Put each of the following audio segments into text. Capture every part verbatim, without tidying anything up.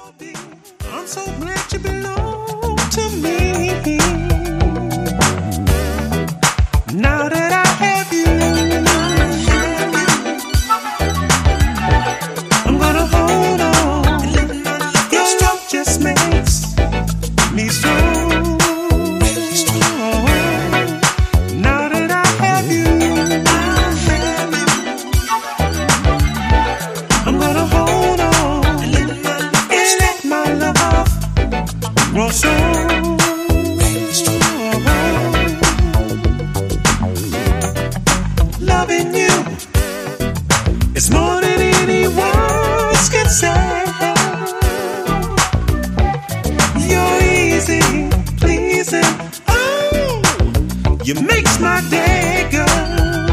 I'm so glad you belong to me. Now that I have you, I'm gonna hold on. Your stroke just makes me strong. Now that I have you, I'm gonna hold on and let my love grow strong. Loving you is more than any words can say. You're easy, pleasing. Oh, you makes my day, girl.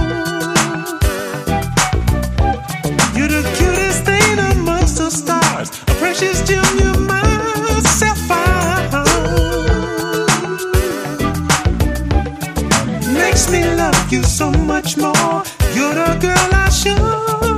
You're the cutest thing amongst the stars, a precious gem you myself find. Makes me love you so much more. You're the girl I should